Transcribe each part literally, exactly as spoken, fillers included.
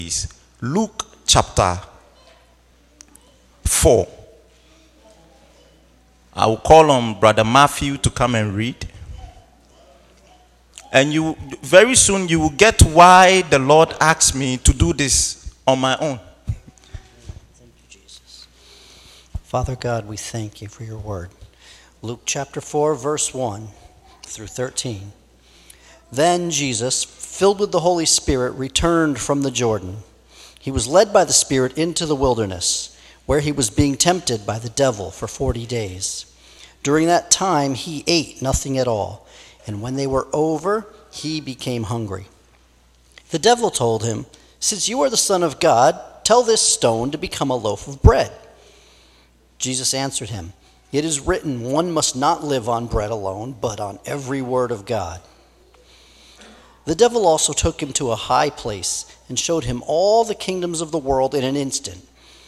is Luke chapter four. I will call on Brother Matthew to come and read. And you very soon you will get why the Lord asked me to do this on my own. Thank you, Jesus. Father God, we thank you for your word. Luke chapter four, verse one through thirteen. Then Jesus, filled with the Holy Spirit, returned from the Jordan. He was led by the Spirit into the wilderness, where he was being tempted by the devil for forty days. During that time he ate nothing at all, and when they were over, he became hungry. The devil told him, "Since you are the Son of God, tell this stone to become a loaf of bread." Jesus answered him, "It is written, one must not live on bread alone, but on every word of God." The devil also took him to a high place and showed him all the kingdoms of the world in an instant.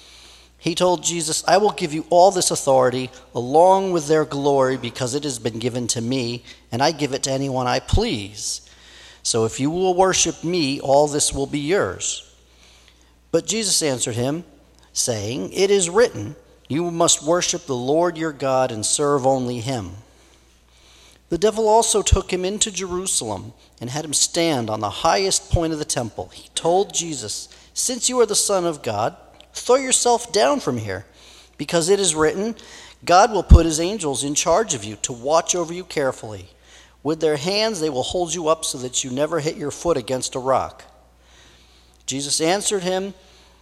He told Jesus, "I will give you all this authority along with their glory because it has been given to me, and I give it to anyone I please. So if you will worship me, all this will be yours." But Jesus answered him, saying, "It is written, you must worship the Lord your God and serve only him." The devil also took him into Jerusalem and had him stand on the highest point of the temple. He told Jesus, "Since you are the Son of God, throw yourself down from here, because it is written, God will put his angels in charge of you to watch over you carefully. With their hands they will hold you up so that you never hit your foot against a rock." Jesus answered him,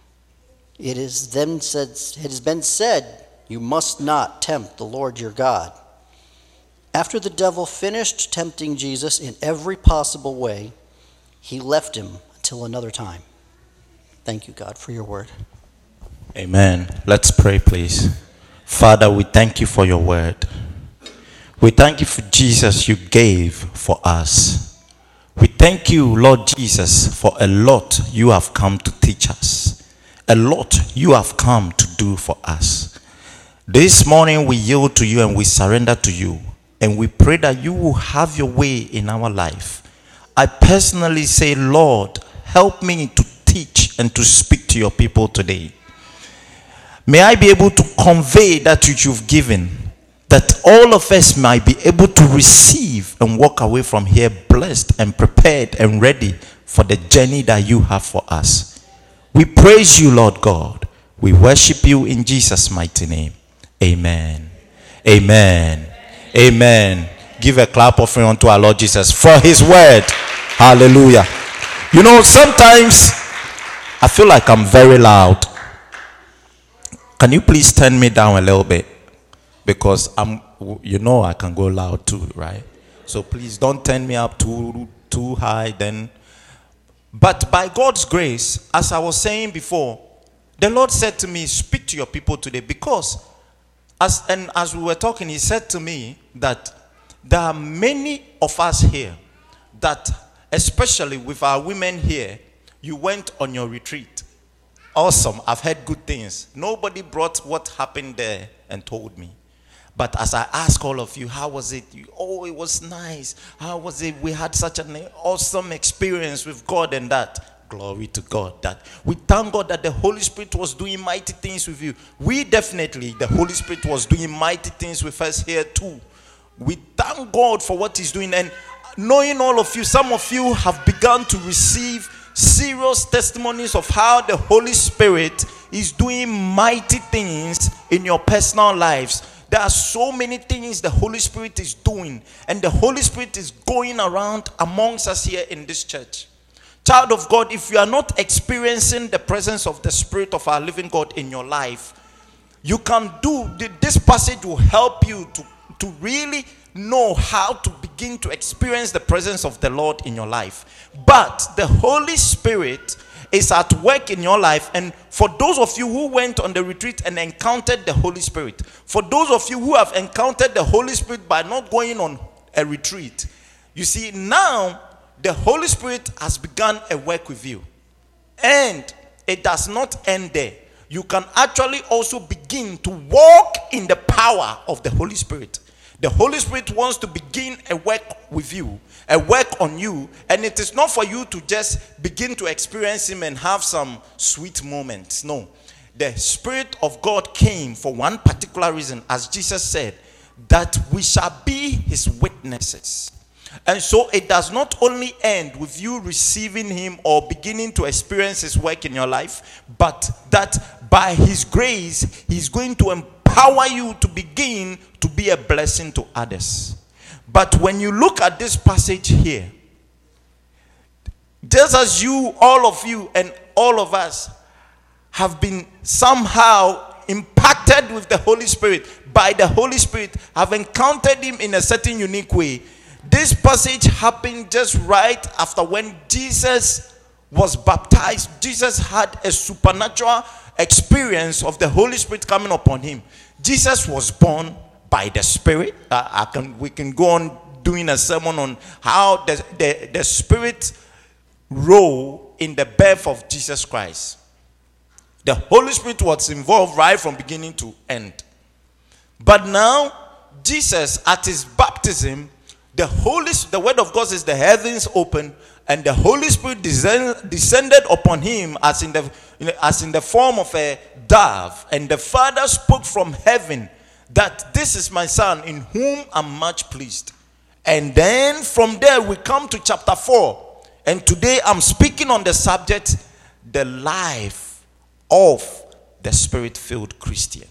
"It is then said, it has been said, you must not tempt the Lord your God." After the devil finished tempting Jesus in every possible way, he left him until another time. Thank you, God, for your word. Amen. Let's pray, please. Father, we thank you for your word. We thank you for Jesus you gave for us. We thank you, Lord Jesus, for a lot you have come to teach us. A lot you have come to do for us. This morning we yield to you and we surrender to you. And we pray that you will have your way in our life. I personally say, Lord, help me to teach and to speak to your people today. May I be able to convey that which you've given, that all of us might be able to receive and walk away from here blessed and prepared and ready for the journey that you have for us. We praise you, Lord God. We worship you in Jesus' mighty name. Amen. Amen. Amen. Give a clap offering unto our Lord Jesus for his word. Hallelujah. You know, sometimes I feel like I'm very loud. Can you please turn me down a little bit? Because I'm, you know, I can go loud too, right? So please don't turn me up too, too high then. But by God's grace, as I was saying before, the Lord said to me, speak to your people today. Because, as and as we were talking, he said to me that there are many of us here that, especially with our women here, you went on your retreat. Awesome. I've heard good things. Nobody brought what happened there and told me. But as I ask all of you, how was it? You, oh, it was nice. How was it? We had such an awesome experience with God and that. Glory to God. That we thank God that the Holy Spirit was doing mighty things with you. We definitely, the Holy Spirit was doing mighty things with us here too. We thank God for what he's doing. And knowing all of you, some of you have begun to receive serious testimonies of how the Holy Spirit is doing mighty things in your personal lives. There are so many things the Holy Spirit is doing, and the Holy Spirit is going around amongst us here in this church. Child of God, if you are not experiencing the presence of the Spirit of our living God in your life, you can do, this passage will help you to, to really know how to begin to experience the presence of the Lord in your life. But the Holy Spirit is at work in your life. And for those of you who went on the retreat and encountered the Holy Spirit, for those of you who have encountered the Holy Spirit by not going on a retreat, you see, now the Holy Spirit has begun a work with you. And it does not end there. You can actually also begin to walk in the power of the Holy Spirit. The Holy Spirit wants to begin a work with you, a work on you, and it is not for you to just begin to experience him and have some sweet moments. No. The Spirit of God came for one particular reason, as Jesus said, that we shall be his witnesses. And so it does not only end with you receiving him or beginning to experience his work in your life, but that by his grace, he's going to empower you to begin to be a blessing to others. But when you look at this passage here, just as you, all of you and all of us have been somehow impacted with the Holy Spirit, by the Holy Spirit, have encountered him in a certain unique way. This passage happened just right after when Jesus was baptized. Jesus had a supernatural experience of the Holy Spirit coming upon him. Jesus was born by the Spirit. Uh, I can, we can go on doing a sermon on how the, the, the Spirit role in the birth of Jesus Christ. The Holy Spirit was involved right from beginning to end. But now, Jesus, at his baptism, the Holy, the word of God says the heavens opened and the Holy Spirit descend, descended upon him as in the as in the form of a dove, and the Father spoke from heaven that this is my Son in whom I'm much pleased. And then from there we come to chapter four, and today I'm speaking on the subject, the life of the Spirit-filled Christian.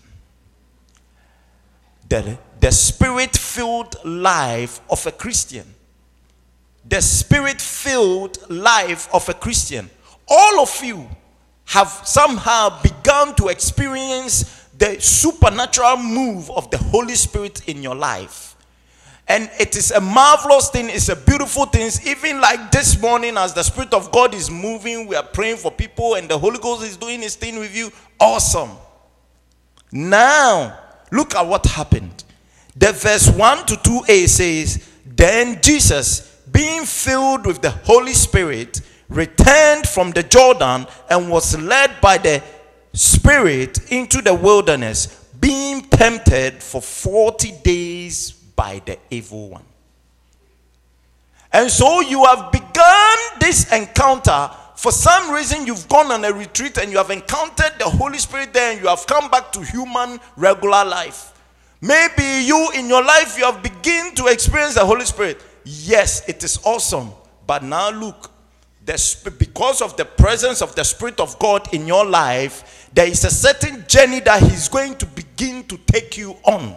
The The Spirit-filled life of a Christian. The Spirit-filled life of a Christian. All of you have somehow begun to experience the supernatural move of the Holy Spirit in your life. And it is a marvelous thing. It's a beautiful thing. Even like this morning, as the Spirit of God is moving, we are praying for people and the Holy Ghost is doing his thing with you. Awesome. Now, look at what happened. The verse one to two a says, then Jesus, being filled with the Holy Spirit, returned from the Jordan and was led by the Spirit into the wilderness, being tempted for forty days by the evil one. And so you have begun this encounter. For some reason, you've gone on a retreat and you have encountered the Holy Spirit there, and you have come back to human regular life. Maybe you in your life, you have begun to experience the Holy Spirit. Yes, it is awesome. But now look, the, because of the presence of the Spirit of God in your life, there is a certain journey that he's going to begin to take you on.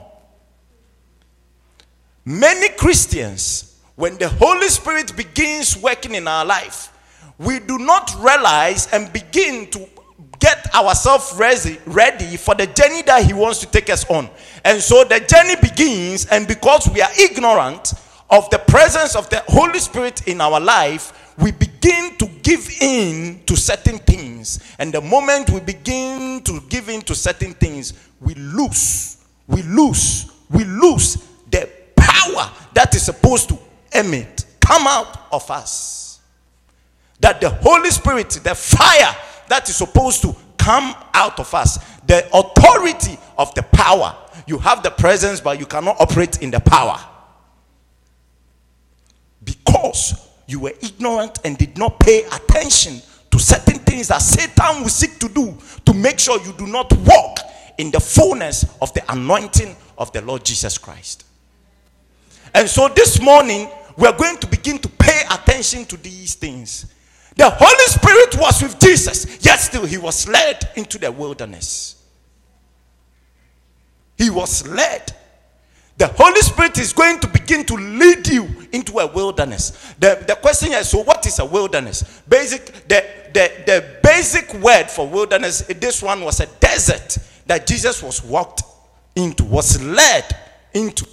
Many Christians, when the Holy Spirit begins working in our life, we do not realize and begin to get ourselves ready, ready for the journey that he wants to take us on. And so the journey begins, and because we are ignorant of the presence of the Holy Spirit in our life, we begin to give in to certain things. And the moment we begin to give in to certain things, we lose, we lose, we lose the power that is supposed to emit, come out of us. That the Holy Spirit, the fire that is supposed to come out of us, the authority of the power. You have the presence, but you cannot operate in the power because you were ignorant and did not pay attention to certain things that Satan will seek to do to make sure you do not walk in the fullness of the anointing of the Lord Jesus Christ. And so this morning we are going to begin to pay attention to these things. The Holy Spirit was with Jesus, yet still he was led into the wilderness. He was led. The Holy Spirit is going to begin to lead you into a wilderness. The, the question is, so what is a wilderness? Basic, the, the, the basic word for wilderness, this one was a desert that Jesus was walked into, was led into.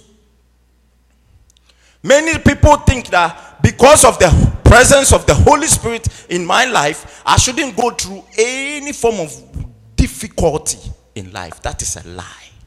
Many people think that because of the presence of the Holy Spirit in my life, I shouldn't go through any form of difficulty in life. That is a lie.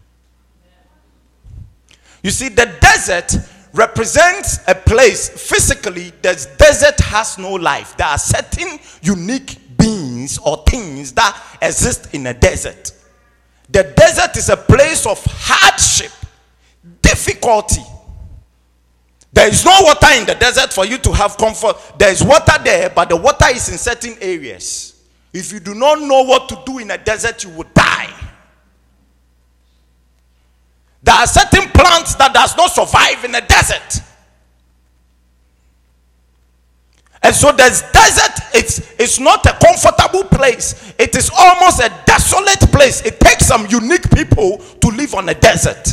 You see, the desert represents a place. Physically, the desert has no life. There are certain unique beings or things that exist in a desert. The desert is a place of hardship. difficulty. There is no water in the desert for you to have comfort. There is water there, but the water is in certain areas. If you do not know what to do in a desert, you will die. There are certain plants that does not survive in a desert. And so this desert, it's, it's not a comfortable place. It is almost a desolate place. It takes some unique people to live on a desert.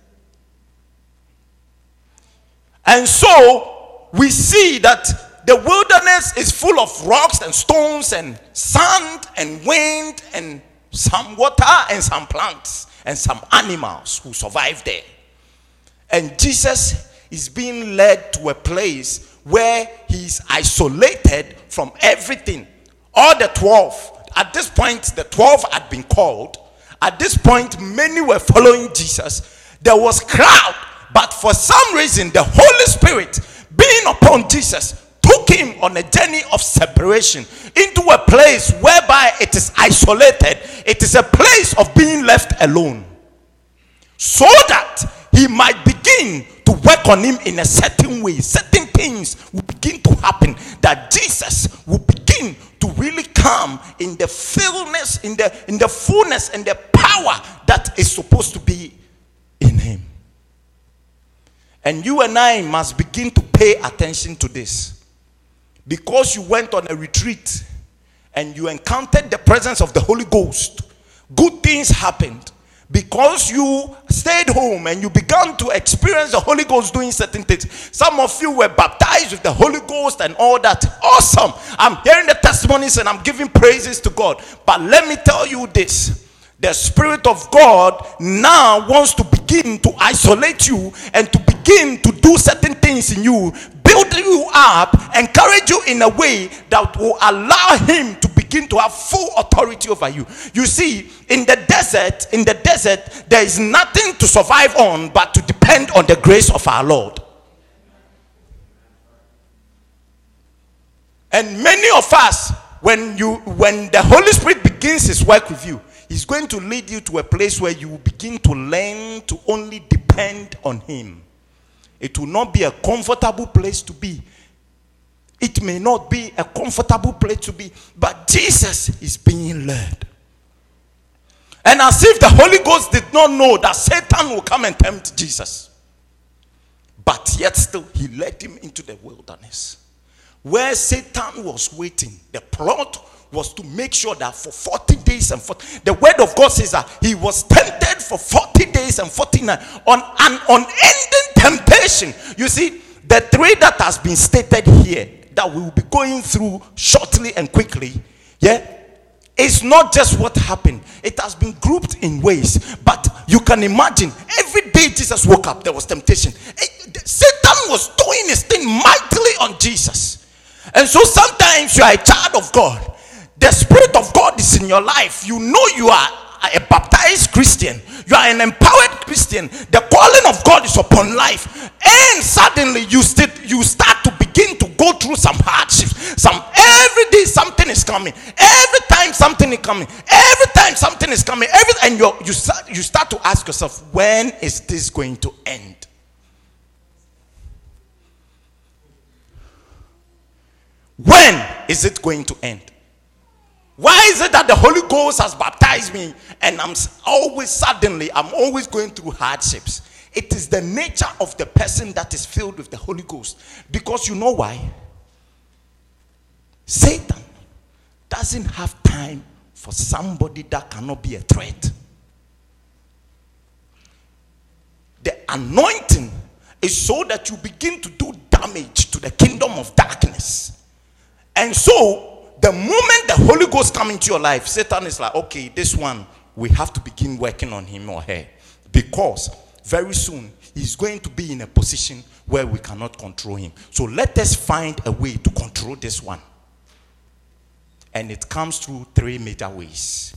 And so we see that the wilderness is full of rocks and stones and sand and wind and some water and some plants and some animals who survive there. And Jesus is being led to a place where he is isolated from everything. All the twelve, at this point the twelve had been called. At this point many were following Jesus. There was crowd, but for some reason the Holy Spirit being upon Jesus took him on a journey of separation into a place whereby it is isolated. It is a place of being left alone, so that he might begin to work on him in a certain way. Certain things will begin to happen, that Jesus will begin to really come in the fullness, in the in the fullness and the power that is supposed to be in him. And you and I must begin to pay attention to this, because you went on a retreat and you encountered the presence of the Holy Ghost. Good things happened. Because you stayed home and you began to experience the Holy Ghost doing certain things. Some of you were baptized with the Holy Ghost and all that. Awesome. I'm hearing the testimonies and I'm giving praises to God. But let me tell you this. The Spirit of God now wants to begin to isolate you and to begin to do certain things in you, build you up, encourage you in a way that will allow him to begin to have full authority over you. You see, in the desert, in the desert, there is nothing to survive on but to depend on the grace of our Lord. And many of us, when you when the Holy Spirit begins his work with you, he's going to lead you to a place where you will begin to learn to only depend on him. It will not be a comfortable place to be. It may not be a comfortable place to be, but Jesus is being led. And as if the Holy Ghost did not know that Satan will come and tempt Jesus. But yet still, he led him into the wilderness, where Satan was waiting. The plot was to make sure that for forty days and forty, the word of God says that he was tempted for forty days and forty nights on an unending temptation. You see, the three that has been stated here that we will be going through shortly and quickly, yeah, it's not just what happened. It has been grouped in ways. But you can imagine, every day Jesus woke up, there was temptation. Satan was doing his thing mightily on Jesus. And so sometimes you are a child of God. The Spirit of God is in your life. You know you are a baptized Christian. You are an empowered Christian. The calling of God is upon life. And suddenly you, st- you start to begin to go through some hardships. Some every day something is coming. Every time something is coming. Every time something is coming. Every and you you start, you start to ask yourself, when is this going to end? When is it going to end? Why is it that the Holy Ghost has baptized me and I'm always suddenly, I'm always going through hardships? It is the nature of the person that is filled with the Holy Ghost. Because you know why? Satan doesn't have time for somebody that cannot be a threat. The anointing is so that you begin to do damage to the kingdom of darkness. And so, the moment the Holy Ghost comes into your life, Satan is like, okay, this one, we have to begin working on him or her. Because very soon, he's going to be in a position where we cannot control him. So let us find a way to control this one. And it comes through three major ways.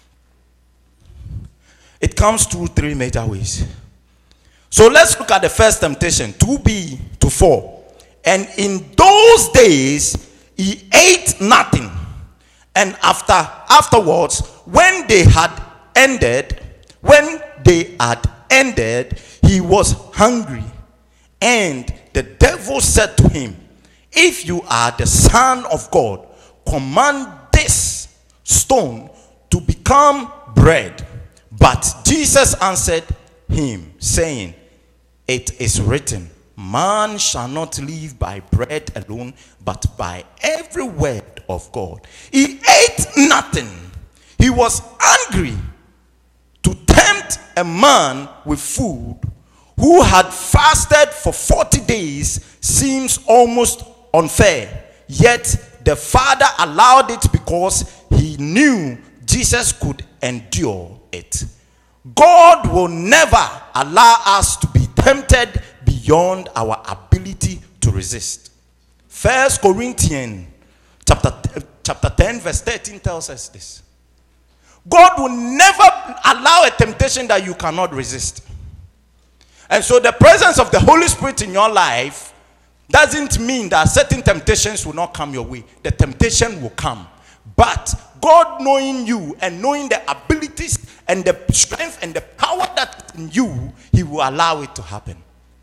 It comes through three major ways. So let's look at the first temptation, two B to four. And in those days, he ate nothing. And after afterwards, when they had ended, when they had ended, he was hungry. And the devil said to him, if you are the Son of God, command this stone to become bread. But Jesus answered him, saying, it is written, man shall not live by bread alone, but by every word of God. He ate nothing. He was angry. To tempt a man with food who had fasted for forty days seems almost unfair. Yet the Father allowed it because he knew Jesus could endure it. God will never allow us to be tempted beyond our ability to resist. First Corinthians chapter, chapter ten verse thirteen tells us this. God will never allow a temptation that you cannot resist. And so the presence of the Holy Spirit in your life doesn't mean that certain temptations will not come your way. The temptation will come. But God knowing you and knowing the abilities and the strength and the power that is in you, he will allow it to happen.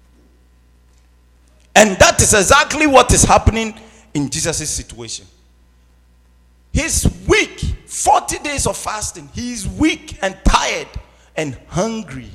And that is exactly what is happening in Jesus' situation. He's weak. forty days of fasting. He is weak and tired and hungry.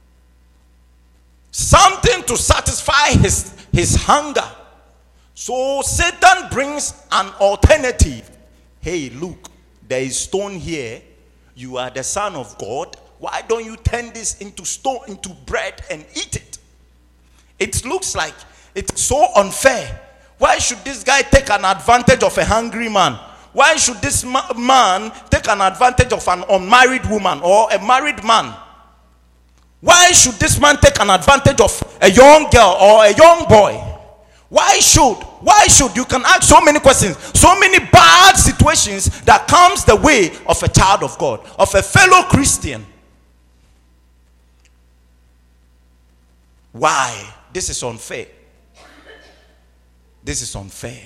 Something to satisfy his, his hunger. So Satan brings an alternative. Hey, look, there is stone here. You are the Son of God. Why don't you turn this into stone, into bread and eat it? It looks like it's so unfair. Why should this guy take an advantage of a hungry man? Why should this ma- man take an advantage of an unmarried woman or a married man? Why should this man take an advantage of a young girl or a young boy? Why should? Why should? You can ask so many questions. So many bad situations that comes the way of a child of God, of a fellow Christian. Why? This is unfair. This is unfair.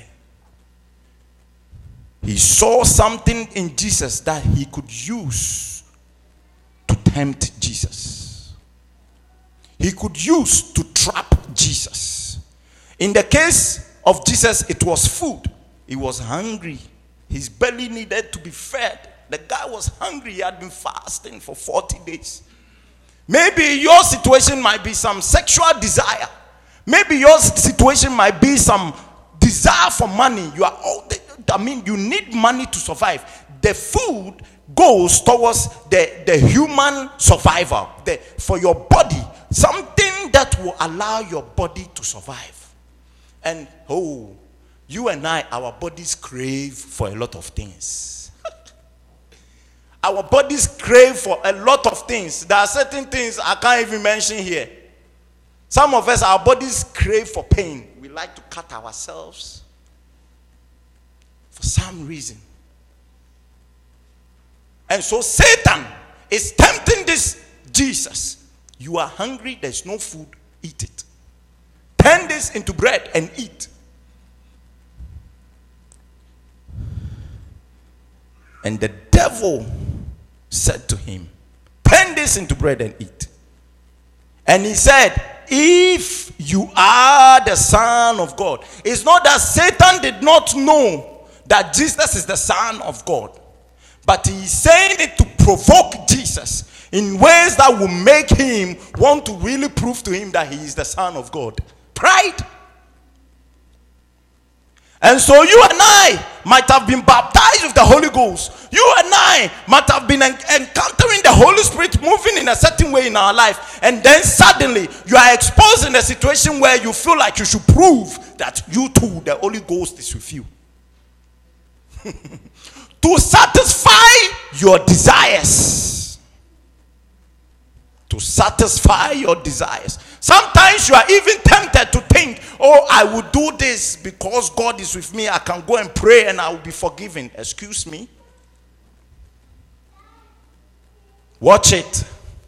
He saw something in Jesus that he could use to tempt Jesus. He could use to trap Jesus. In the case of Jesus, it was food. He was hungry. His belly needed to be fed. The guy was hungry. He had been fasting for forty days. Maybe your situation might be some sexual desire. Maybe your situation might be some desire for money. You are all the, I mean, you need money to survive. The food goes towards the, the human survival. The, for your body. Something that will allow your body to survive. And oh, you and I, our bodies crave for a lot of things. Our bodies crave for a lot of things. There are certain things I can't even mention here. Some of us, our bodies crave for pain. We like to cut ourselves for some reason. And so Satan is tempting this Jesus. You are hungry, there's no food, eat it. Turn this into bread and eat. And the devil said to him, turn this into bread and eat. And he said, if you are the Son of God. It's not that Satan did not know that Jesus is the Son of God. But he's saying it to provoke Jesus in ways that will make him want to really prove to him that he is the Son of God. Pride. And so you and I might have been baptized with the Holy Ghost. You and I might have been en- encountering the Holy Spirit moving in a certain way in our life. And then suddenly you are exposed in a situation where you feel like you should prove that you too, the Holy Ghost is with you. To satisfy your desires. To satisfy your desires. Sometimes you are even tempted to think, oh, I will do this because God is with me. I can go and pray and I will be forgiven. Excuse me. Watch it.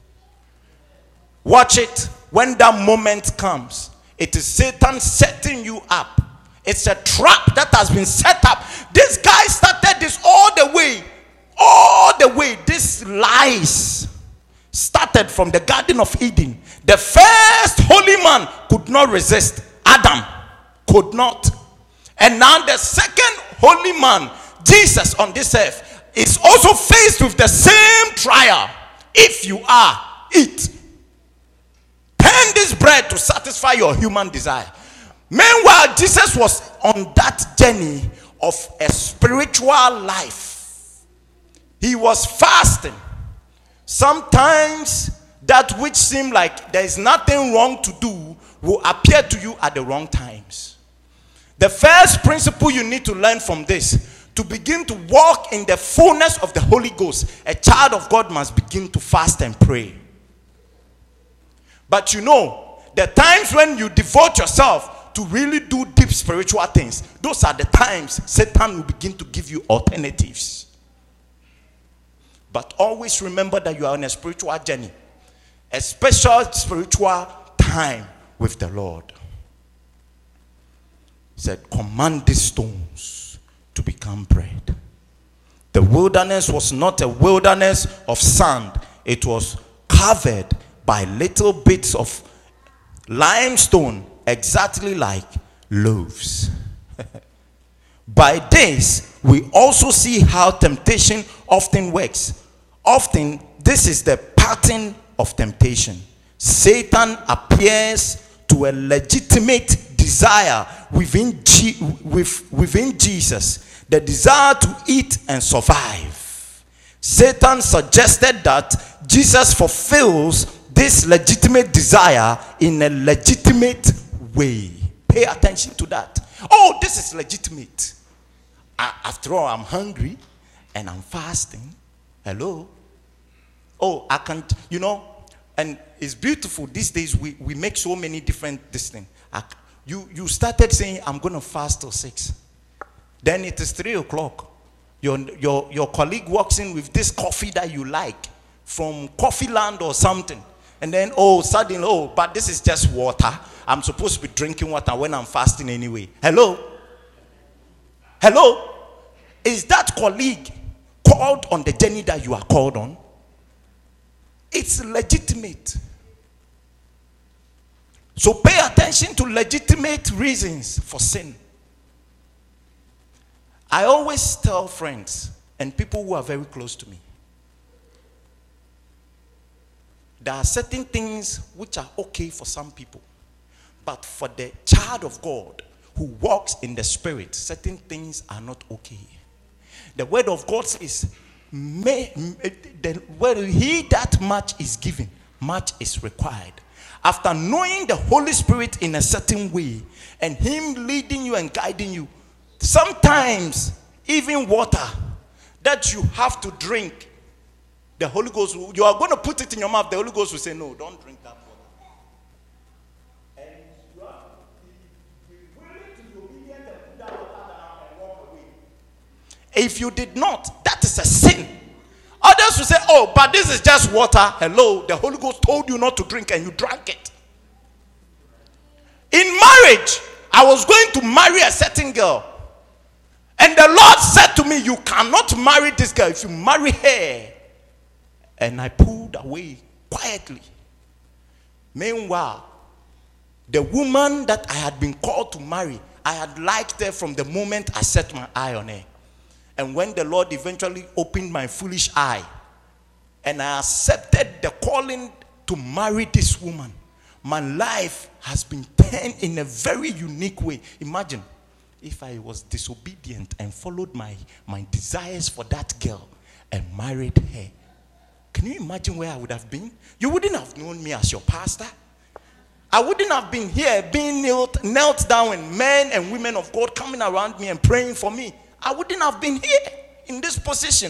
Watch it. When that moment comes, it is Satan setting you up. It's a trap that has been set up. This guy started this all the way. All the way. This lies. started from the Garden of Eden. The first holy man could not resist. Adam could not. And now the second holy man, Jesus on this earth, is also faced with the same trial. If you are, eat. Turn this bread to satisfy your human desire. Meanwhile, Jesus was on that journey of a spiritual life. He was fasting. Sometimes that which seemed like there is nothing wrong to do will appear to you at the wrong times. The first principle you need to learn from this, to begin to walk in the fullness of the Holy Ghost, a child of God must begin to fast and pray. But you know, the times when you devote yourself to really do deep spiritual things, those are the times Satan will begin to give you alternatives. But always remember that you are on a spiritual journey, a special spiritual time with the Lord. He said, command these stones to become bread. The wilderness was not a wilderness of sand. It was covered by little bits of limestone, exactly like loaves. By this, we also see how temptation often works. Often, this is the pattern of temptation. Satan appears to a legitimate desire within, G- with, within Jesus, the desire to eat and survive. Satan suggested that Jesus fulfills this legitimate desire in a legitimate way. Pay attention to that. Oh, this is legitimate. After all, I'm hungry and I'm fasting. Hello? Oh, I can't, you know, and it's beautiful. These days, we, we make so many different this thing. I, you, you started saying, I'm going to fast till six. Then it is three o'clock. Your, your, your colleague walks in with this coffee that you like from Coffee Land or something. And then, oh, suddenly, oh, but this is just water. I'm supposed to be drinking water when I'm fasting anyway. Hello? Hello? Is that colleague called on the journey that you are called on? It's legitimate. So pay attention to legitimate reasons for sin. I always tell friends and people who are very close to me, there are certain things which are okay for some people. But for the child of God who walks in the Spirit, certain things are not okay. The word of God says, May, the, where he that much is given, much is required. After knowing the Holy Spirit in a certain way and him leading you and guiding you, sometimes even water that you have to drink, the Holy Ghost, you are going to put it in your mouth, the Holy Ghost will say, no, don't drink that water. And you have to be willing to be obedient and put that water down and walk away. If you did not, that is a sin. Others will say, oh, but this is just water. Hello, the Holy Ghost told you not to drink and you drank it. In marriage, I was going to marry a certain girl. And the Lord said to me, you cannot marry this girl if you marry her. And I pulled away quietly. Meanwhile, the woman that I had been called to marry, I had liked her from the moment I set my eye on her. And when the Lord eventually opened my foolish eye and I accepted the calling to marry this woman, my life has been turned in a very unique way. Imagine if I was disobedient and followed my, my desires for that girl and married her. Can you imagine where I would have been? You wouldn't have known me as your pastor. I wouldn't have been here being knelt, knelt down and men and women of God coming around me and praying for me. I wouldn't have been here in this position.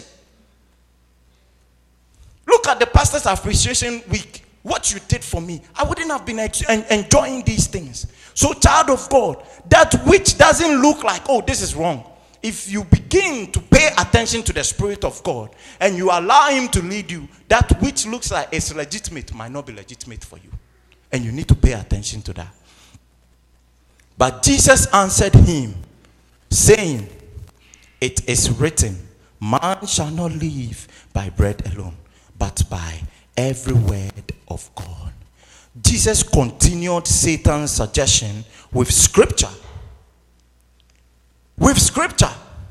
Look at the Pastor's Appreciation Week. What you did for me. I wouldn't have been enjoying these things. So, child of God, that which doesn't look like, oh, this is wrong. If you begin to pay attention to the Spirit of God and you allow him to lead you, that which looks like it's legitimate might not be legitimate for you. And you need to pay attention to that. But Jesus answered him, saying, it is written, man shall not live by bread alone, but by every word of God. Jesus continued Satan's suggestion with scripture. With scripture.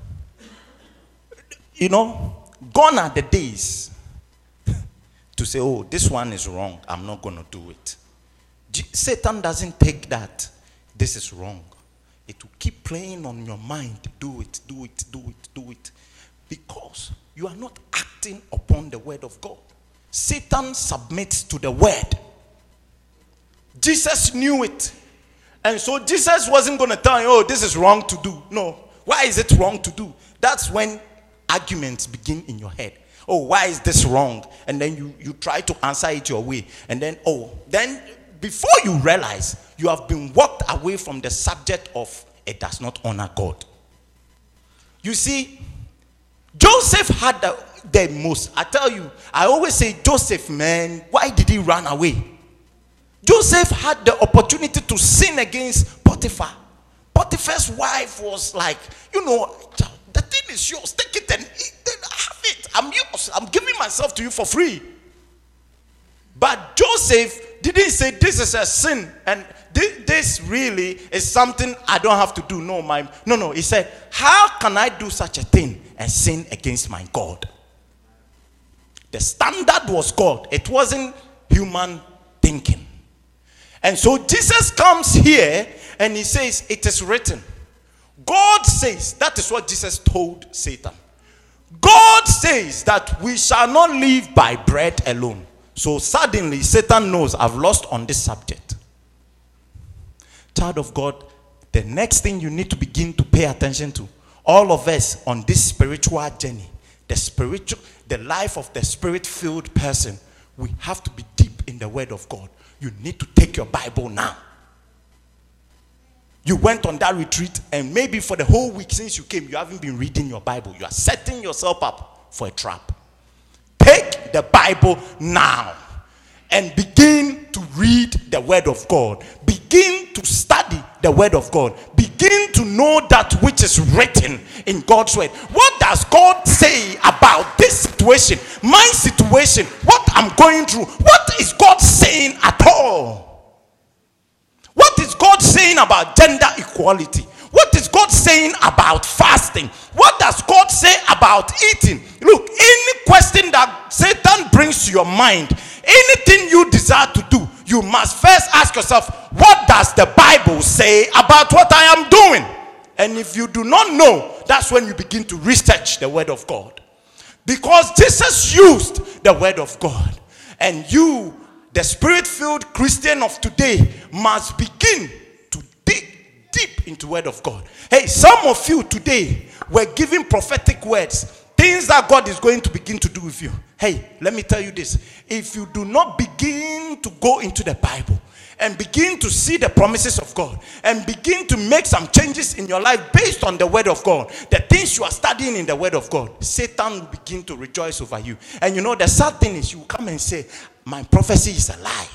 You know, gone are the days to say, oh, this one is wrong, I'm not going to do it. G- Satan doesn't take that. This is wrong. It will keep playing on your mind. Do it, do it, do it, do it. Because you are not acting upon the word of God. Satan submits to the word. Jesus knew it. And so Jesus wasn't going to tell you, oh, this is wrong to do. No. Why is it wrong to do? That's when arguments begin in your head. Oh, why is this wrong? And then you, you try to answer it your way. And then, oh, then before you realize, you have been walked away from the subject of it does not honor God. You see, Joseph had the, the most. I tell you, I always say, Joseph, man, why did he run away? Joseph had the opportunity to sin against Potiphar. Potiphar's wife was like, you know, the thing is yours. Take it and eat it, have it. I'm yours. I'm giving myself to you for free. But Joseph didn't say this is a sin and this, this really is something I don't have to do. No, my no, no. He said, how can I do such a thing and sin against my God? The standard was God. It wasn't human thinking. And so Jesus comes here and he says, it is written. God says, that is what Jesus told Satan. God says that we shall not live by bread alone. So suddenly Satan knows I've lost on this subject. Child of God, the next thing you need to begin to pay attention to, all of us on this spiritual journey, the spiritual, the life of the spirit-filled person, we have to be deep in the word of God. You need to take your Bible now. You went on that retreat and maybe for the whole week since you came, you haven't been reading your Bible. You are setting yourself up for a trap. Take the Bible now and begin to read the word of God. Begin to study the word of God. Begin to know that which is written in God's word. What does God say about this situation? My situation, what I'm going through. What is God saying at all? What is God saying about gender equality? What is God saying about fasting? What does God say about eating? Look, any question that Satan brings to your mind, anything you desire to do, you must first ask yourself, what does the Bible say about what I am doing? And if you do not know, that's when you begin to research the word of God. Because Jesus used the word of God. And you, the spirit-filled Christian of today, must begin to dig deep into the word of God. Hey, some of you today were given prophetic words, things that God is going to begin to do with you. Hey, let me tell you this. If you do not begin to go into the Bible and begin to see the promises of God and begin to make some changes in your life based on the word of God, the things you are studying in the word of God, Satan will begin to rejoice over you. And you know, the sad thing is you will come and say, my prophecy is a lie.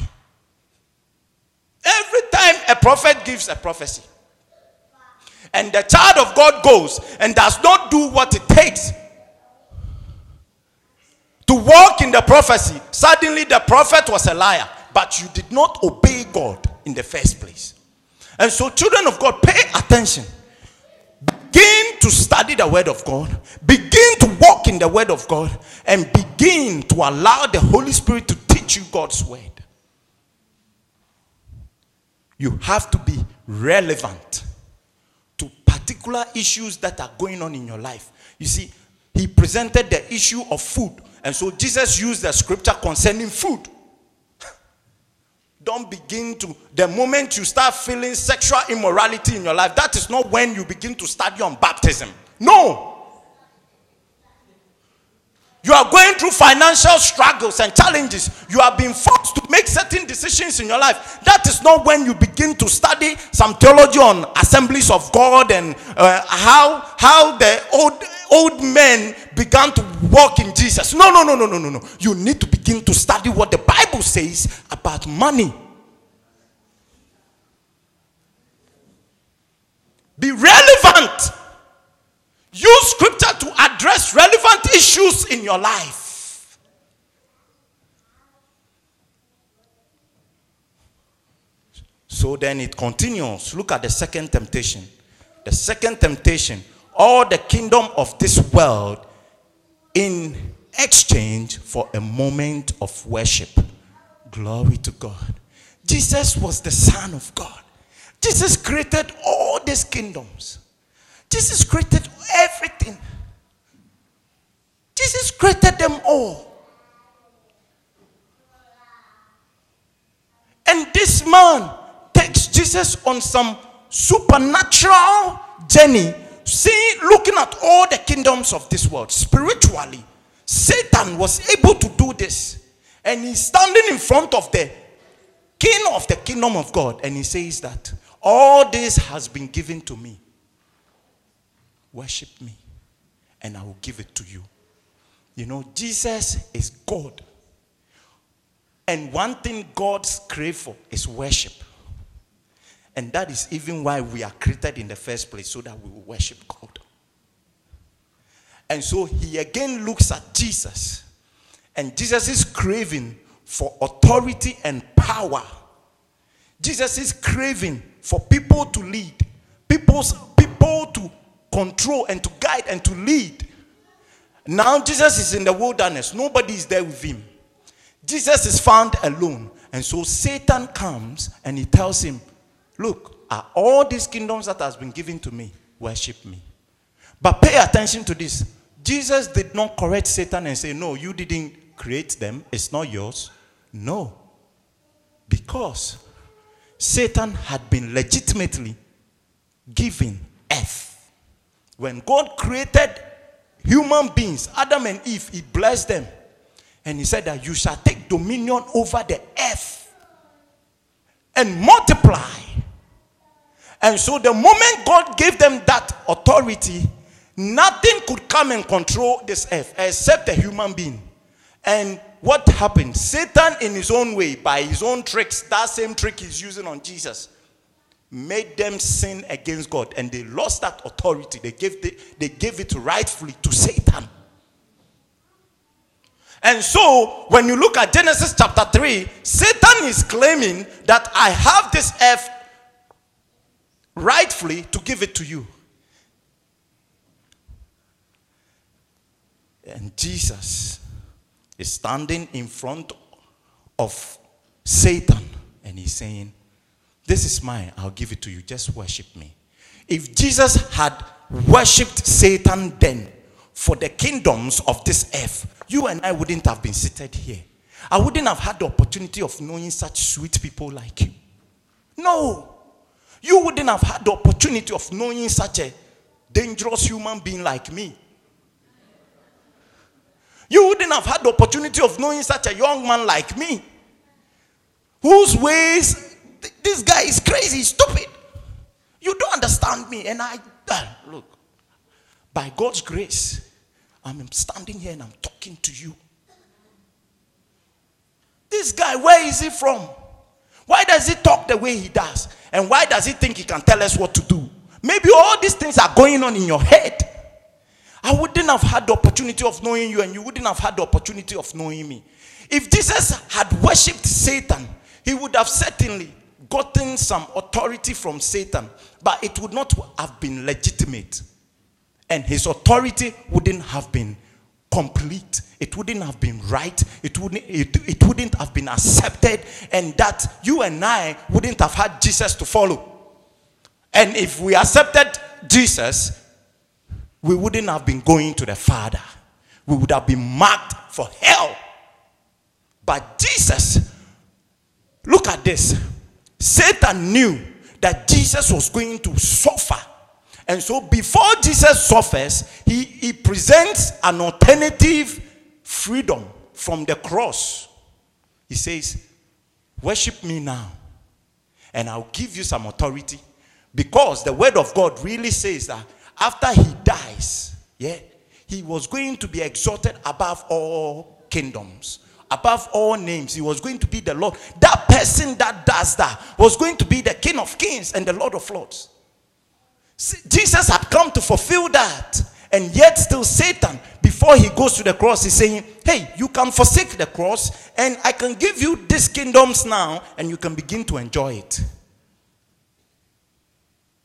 Every time a prophet gives a prophecy and the child of God goes and does not do what it takes to walk in the prophecy, suddenly the prophet was a liar, but you did not obey God in the first place. And so, children of God, pay attention. Begin to study the word of God. Begin to walk in the word of God. And begin to allow the Holy Spirit to teach you God's word. You have to be relevant to particular issues that are going on in your life. You see, he presented the issue of food. And so Jesus used the scripture concerning food. Don't begin to, the moment you start feeling sexual immorality in your life, that is not when you begin to study on baptism. No. You are going through financial struggles and challenges. You are being forced to make certain decisions in your life. That is not when you begin to study some theology on Assemblies of God and uh, how, how the old, old men began to walk in Jesus. No, no, no, no, no, no, no. You need to begin to study what the Bible says about money. Be relevant. Use scripture to address relevant issues in your life. So then it continues. Look at the second temptation. The second temptation, all the kingdom of this world in exchange for a moment of worship. Glory to God. Jesus was the Son of God. Jesus created all these kingdoms. Jesus created everything. Jesus created them all. And this man takes Jesus on some supernatural journey, see, looking at all the kingdoms of this world spiritually. Satan was able to do this, and he's standing in front of the king of the kingdom of God, and he says that all this has been given to me. Worship me, and I will give it to you. You know, Jesus is God. And one thing God craves for is worship. And that is even why we are created in the first place, so that we will worship God. And so he again looks at Jesus. And Jesus is craving for authority and power. Jesus is craving for people to lead. People's, people to control and to guide and to lead. Now Jesus is in the wilderness. Nobody is there with him. Jesus is found alone. And so Satan comes and he tells him, look, are all these kingdoms that has been given to me, worship me. But pay attention to this. Jesus did not correct Satan and say, no, you didn't create them. It's not yours. No. Because Satan had been legitimately given earth. When God created human beings, Adam and Eve, he blessed them. And he said that you shall take dominion over the earth and multiply. And so the moment God gave them that authority, nothing could come and control this earth except a human being. And what happened? Satan, in his own way, by his own tricks, that same trick he's using on Jesus, made them sin against God. And they lost that authority. They gave, the, they gave it rightfully to Satan. And so, when you look at Genesis chapter three, Satan is claiming that I have this earth rightfully to give it to you. And Jesus is standing in front of Satan and he's saying, this is mine, I'll give it to you, just worship me. If Jesus had worshipped Satan then for the kingdoms of this earth, you and I wouldn't have been seated here. I wouldn't have had the opportunity of knowing such sweet people like you. No. You wouldn't have had the opportunity of knowing such a dangerous human being like me. You wouldn't have had the opportunity of knowing such a young man like me, whose ways, th- this guy is crazy, stupid. You don't understand me. And I, uh, look, by God's grace, I'm standing here and I'm talking to you. This guy, where is he from? Why does he talk the way he does? And why does he think he can tell us what to do? Maybe all these things are going on in your head. I wouldn't have had the opportunity of knowing you, and you wouldn't have had the opportunity of knowing me. If Jesus had worshipped Satan, he would have certainly gotten some authority from Satan, but it would not have been legitimate. And his authority wouldn't have been complete. It wouldn't have been right. It wouldn't, it, it wouldn't have been accepted. And that you and I wouldn't have had Jesus to follow. And if we accepted Jesus, we wouldn't have been going to the Father. We would have been marked for hell. But Jesus, look at this. Satan knew that Jesus was going to suffer. And so before Jesus suffers, he, he presents an alternative freedom from the cross. He says, worship me now, and I'll give you some authority. Because the word of God really says that after he dies, yeah, he was going to be exalted above all kingdoms, above all names. He was going to be the Lord. That person that does that was going to be the King of Kings and the Lord of Lords. Jesus had come to fulfill that. And yet still Satan, before he goes to the cross, is saying, hey, you can forsake the cross and I can give you these kingdoms now and you can begin to enjoy it.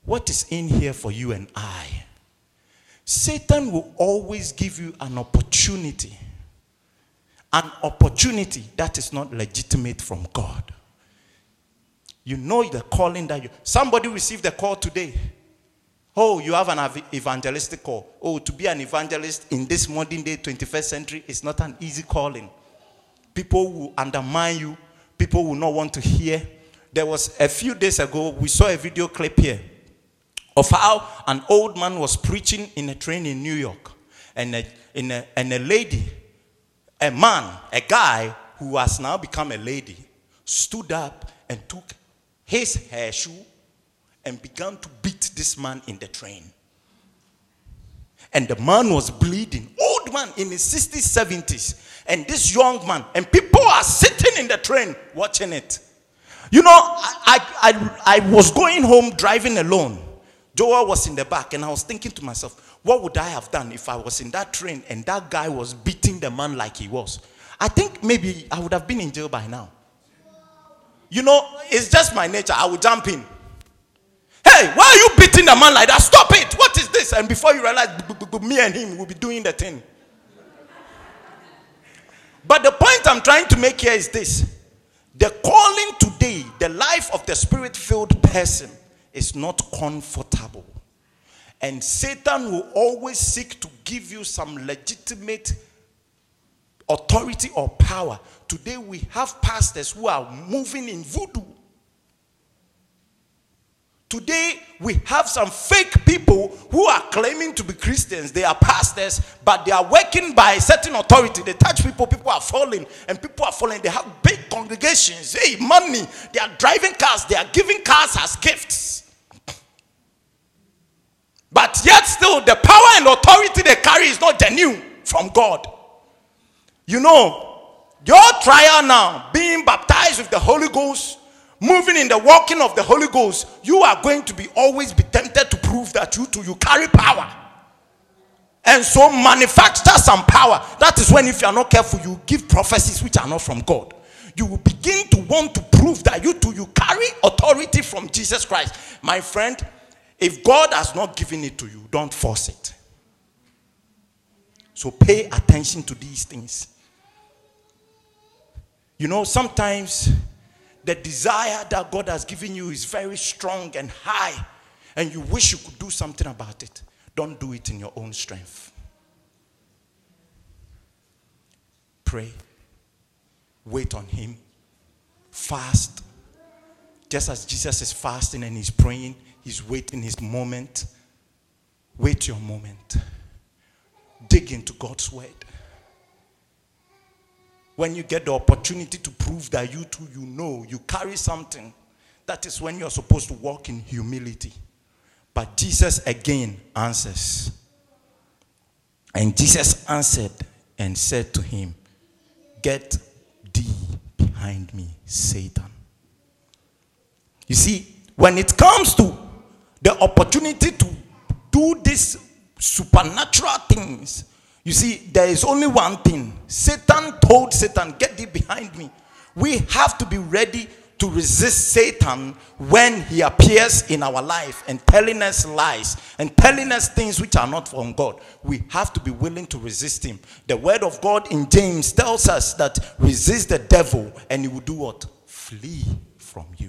what is in here for you and I? Satan will always give you an opportunity. An opportunity that is not legitimate from God. You know the calling that you... Somebody received a call today. Oh, you have an evangelistic call. Oh, to be an evangelist in this modern day twenty-first century is not an easy calling. People will undermine you. People will not want to hear. There was a few days ago, we saw a video clip here of how an old man was preaching in a train in New York. And a, in a, and a lady... A man, a guy who has now become a lady, stood up and took his hair shoe and began to beat this man in the train. And the man was bleeding. Old man in his sixties, seventies. And this young man. And people are sitting in the train watching it. You know, I, I, I, I was going home driving alone. Joel was in the back and I was thinking to myself, what would I have done if I was in that train and that guy was beating the man like he was? I think maybe I would have been in jail by now. You know, it's just my nature. I would jump in. Hey, why are you beating the man like that? Stop it. What is this? And before you realize, me and him will be doing the thing. But the point I'm trying to make here is this. The calling today, the life of the spirit-filled person is not comfortable. And Satan will always seek to give you some legitimate authority or power. Today we have pastors who are moving in voodoo. Today we have some fake people who are claiming to be Christians. They are pastors, but they are working by a certain authority. They touch people, people are falling, and people are falling. They have big congregations. Hey, money. They are driving cars. They are giving cars as gifts. But yet still, the power and authority they carry is not genuine from God. You know, your trial now, being baptized with the Holy Ghost, moving in the walking of the Holy Ghost, you are going to be always be tempted to prove that you too, you carry power. And so manufacture some power. That is when, if you are not careful, you give prophecies which are not from God. You will begin to want to prove that you too, you carry authority from Jesus Christ. My friend, if God has not given it to you, don't force it. So pay attention to these things. You know, sometimes the desire that God has given you is very strong and high, and you wish you could do something about it. Don't do it in your own strength. Pray. Wait on Him. Fast. Just as Jesus is fasting and He's praying, He's waiting His moment. Wait your moment. Dig into God's word. When you get the opportunity to prove that you too, you know, you carry something, that is when you're supposed to walk in humility. But Jesus again answers. And Jesus answered and said to him, "Get thee behind me, Satan." You see, when it comes to the opportunity to do these supernatural things, you see, there is only one thing. Satan told Satan, "Get thee behind me." We have to be ready to resist Satan when he appears in our life and telling us lies and telling us things which are not from God. We have to be willing to resist him. The word of God in James tells us that resist the devil and he will do what? Flee from you.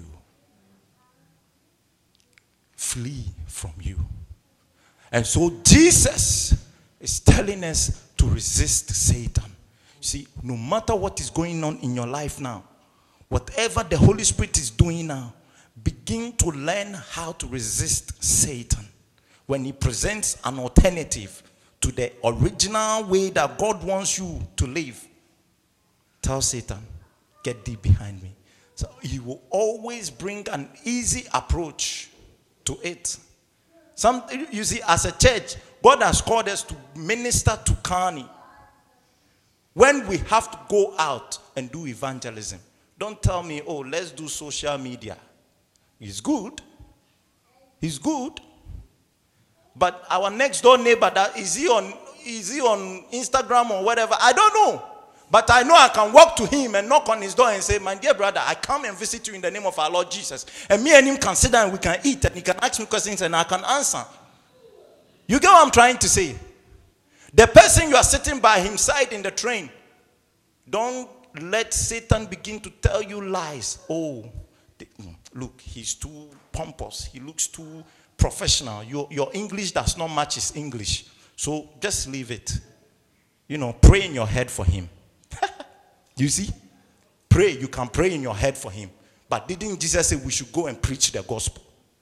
Flee from you. And so Jesus is telling us to resist Satan. See, no matter what is going on in your life now, whatever the Holy Spirit is doing now, begin to learn how to resist Satan when he presents an alternative to the original way that God wants you to live. Tell Satan, "Get thee behind me." So he will always bring an easy approach to it. Some, you see, as a church, God has called us to minister to Kani. When we have to go out and do evangelism, don't tell me, "Oh, let's do social media." It's good. It's good. But our next door neighbor, that is he on is he on Instagram or whatever? I don't know. But I know I can walk to him and knock on his door and say, my dear brother, I come and visit you in the name of our Lord Jesus. And me and him can sit down and we can eat and he can ask me questions and I can answer. You get what I'm trying to say? The person you are sitting by his side in the train, don't let Satan begin to tell you lies. Oh, the, look, he's too pompous. He looks too professional. Your, your English does not match his English. So just leave it. You know, pray in your head for him. You see? Pray. You can pray in your head for him. But didn't Jesus say we should go and preach the gospel?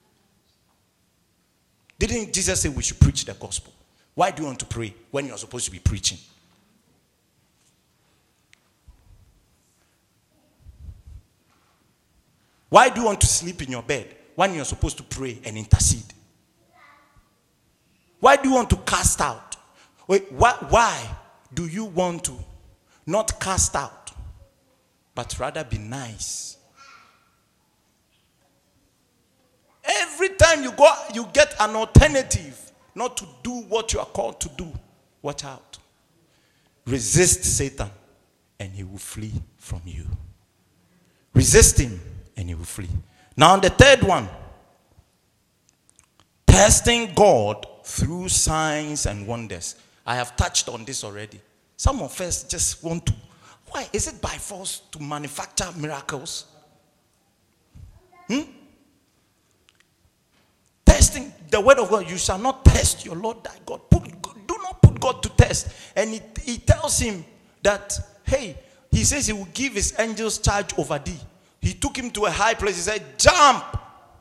Didn't Jesus say we should preach the gospel? Why do you want to pray when you're supposed to be preaching? Why do you want to sleep in your bed when you're supposed to pray and intercede? Why do you want to cast out? Wait, why, why do you want to not cast out, but rather be nice? Every time you go, you get an alternative not to do what you are called to do. Watch out. Resist Satan and he will flee from you. Resist him and he will flee. Now the third one. Testing God through signs and wonders. I have touched on this already. Some of us just want to. Why? Is it by force to manufacture miracles? Hmm? Testing the word of God. You shall not test your Lord thy God. Put, do not put God to test. And he, he tells him that, hey, he says he will give his angels charge over thee. He took him to a high place. He said, jump.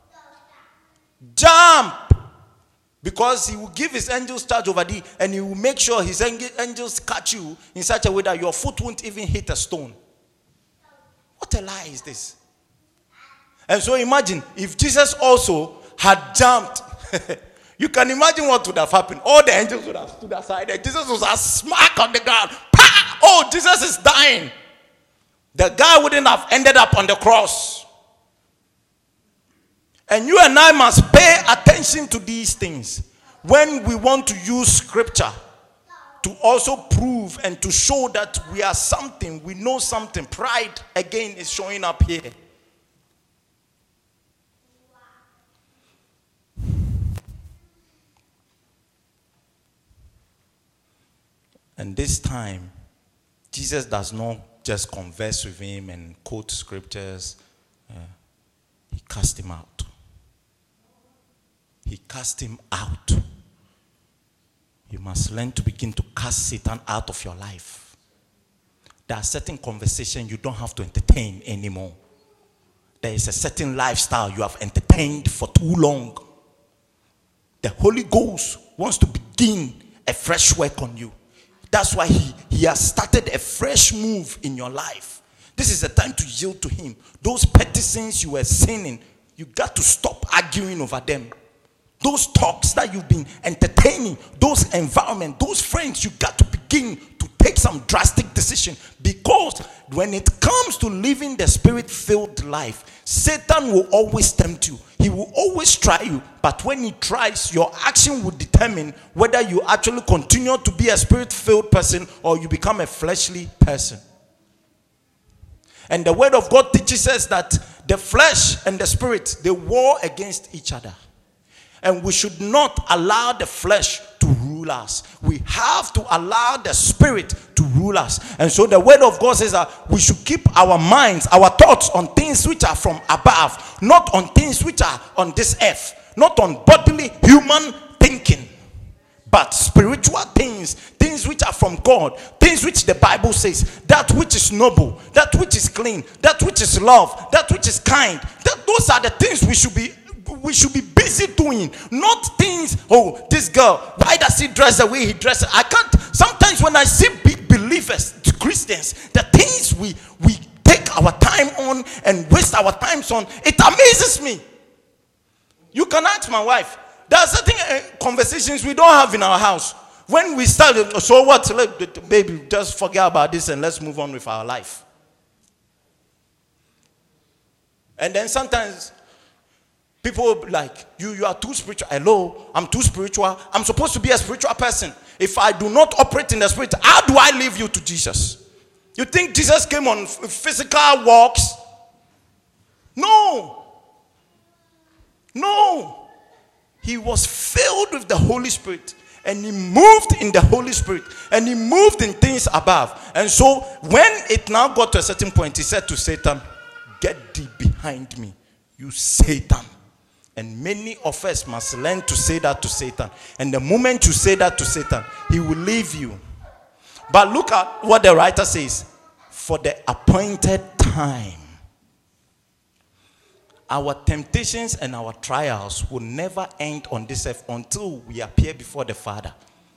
Jump. Because he will give his angels charge over thee and he will make sure his angels catch you in such a way that your foot won't even hit a stone. What a lie is this? And so imagine if Jesus also had jumped. You can imagine what would have happened. All the angels would have stood aside and Jesus was a smack on the ground. Pa! Oh, Jesus is dying. The guy wouldn't have ended up on the cross. And you and I must pay attention to these things when we want to use scripture to also prove and to show that we are something, we know something. Pride again is showing up here. And this time, Jesus does not just converse with him and quote scriptures. Uh, he cast him out. He cast him out. You must learn to begin to cast Satan out of your life. There are certain conversations you don't have to entertain anymore. There is a certain lifestyle you have entertained for too long. The Holy Ghost wants to begin a fresh work on you. That's why he, he has started a fresh move in your life. This is the time to yield to him. Those petty sins you were sinning, you got to stop arguing over them. Those talks that you've been entertaining, those environment, those friends, you got to begin to take some drastic decision. Because when it comes to living the spirit-filled life, Satan will always tempt you. He will always try you. But when he tries, your action will determine whether you actually continue to be a spirit-filled person or you become a fleshly person. And the word of God teaches us that the flesh and the spirit, they war against each other. And we should not allow the flesh to rule us. We have to allow the spirit to rule us. And so the word of God says that we should keep our minds, our thoughts on things which are from above, not on things which are on this earth, not on bodily human thinking, but spiritual things, things which are from God, things which the Bible says, that which is noble, that which is clean, that which is love, that which is kind. That those are the things we should be we should be busy doing, not things. Oh, this girl, why does he dress the way he dresses? I can't. Sometimes when I see believers, Christians, the things we we take our time on and waste our times on, it amazes me. You can ask my wife. There are certain uh, conversations we don't have in our house. When we start, so what? Let, baby, just forget about this and let's move on with our life. And then sometimes people like, you, you are too spiritual. Hello, I'm too spiritual. I'm supposed to be a spiritual person. If I do not operate in the spirit, how do I leave you to Jesus? You think Jesus came on physical walks? No. No. He was filled with the Holy Spirit. And he moved in the Holy Spirit. And he moved in things above. And so when it now got to a certain point, he said to Satan, "Get thee behind me, you Satan." And many of us must learn to say that to Satan. And the moment you say that to Satan, he will leave you. But look at what the writer says. For the appointed time. Our temptations and our trials will never end on this earth until we appear before the Father.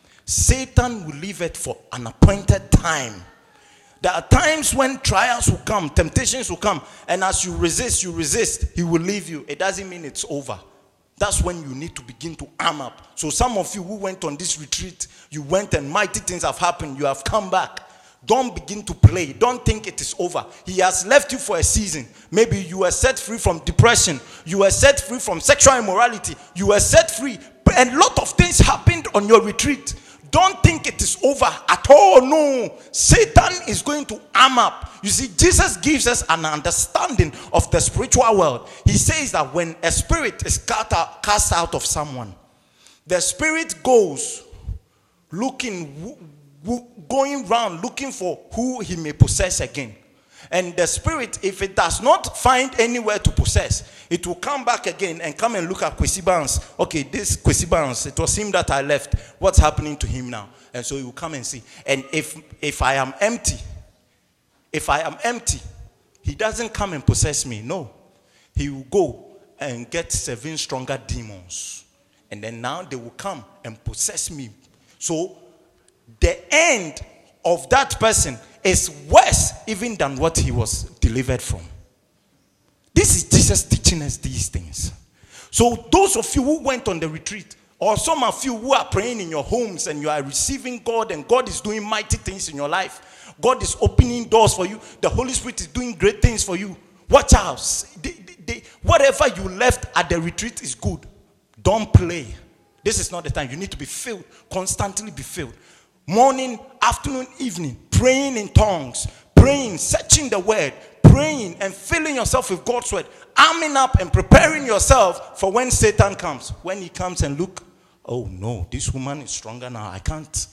Satan will leave it for an appointed time. There are times when trials will come, temptations will come, and as you resist, you resist, he will leave you. It doesn't mean it's over. That's when you need to begin to arm up. So some of you who went on this retreat, you went and mighty things have happened, you have come back. Don't begin to play. Don't think it is over. He has left you for a season. Maybe you were set free from depression. You were set free from sexual immorality. You were set free. And a lot of things happened on your retreat. Don't think it is over at all. No. Satan is going to arm up. You see, Jesus gives us an understanding of the spiritual world. He says that when a spirit is cast out of someone, the spirit goes looking, going round looking for who he may possess again. And the spirit, if it does not find anywhere to possess, it will come back again and come and look at Kwesi Barnes. Okay, this Kwesi Barnes, it was him that I left. What's happening to him now? And so he will come and see. And if if I am empty, if I am empty, he doesn't come and possess me. No. He will go and get seven stronger demons. And then now they will come and possess me. So the end of that person is worse even than what he was delivered from. This is Jesus teaching us these things. So those of you who went on the retreat, or some of you who are praying in your homes and you are receiving God and God is doing mighty things in your life, God is opening doors for you, the Holy Spirit is doing great things for you, watch out. They, they, they, whatever you left at the retreat is good. Don't play. This is not the time. You need to be filled, constantly be filled. Morning, afternoon, evening, praying in tongues, praying, searching the word, praying and filling yourself with God's word, arming up and preparing yourself for when Satan comes. When he comes and look, oh no, this woman is stronger now. I can't.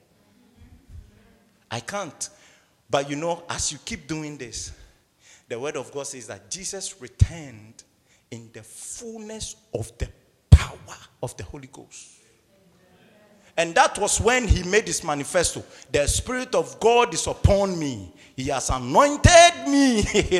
I can't. But you know, as you keep doing this, the word of God says that Jesus returned in the fullness of the power of the Holy Ghost. And that was when he made his manifesto. The Spirit of God is upon me. He has anointed me. He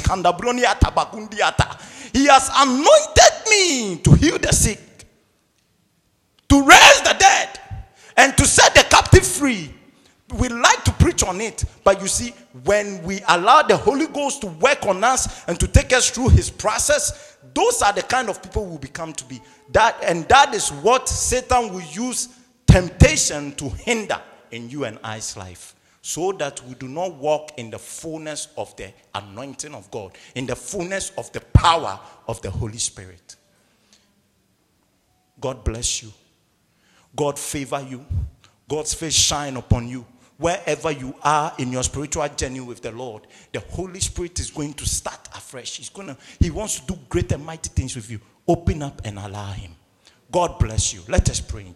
has anointed me to heal the sick, to raise the dead, and to set the captive free. We like to preach on it, but you see, when we allow the Holy Ghost to work on us and to take us through his process, those are the kind of people we become to be. That and that is what Satan will use temptation to hinder in you and I's life, so that we do not walk in the fullness of the anointing of God, in the fullness of the power of the Holy Spirit. God bless you. God favor you. God's face shine upon you. Wherever you are in your spiritual journey with the Lord, the Holy Spirit is going to start afresh. He's gonna, he wants to do great and mighty things with you. Open up and allow him. God bless you. Let us pray.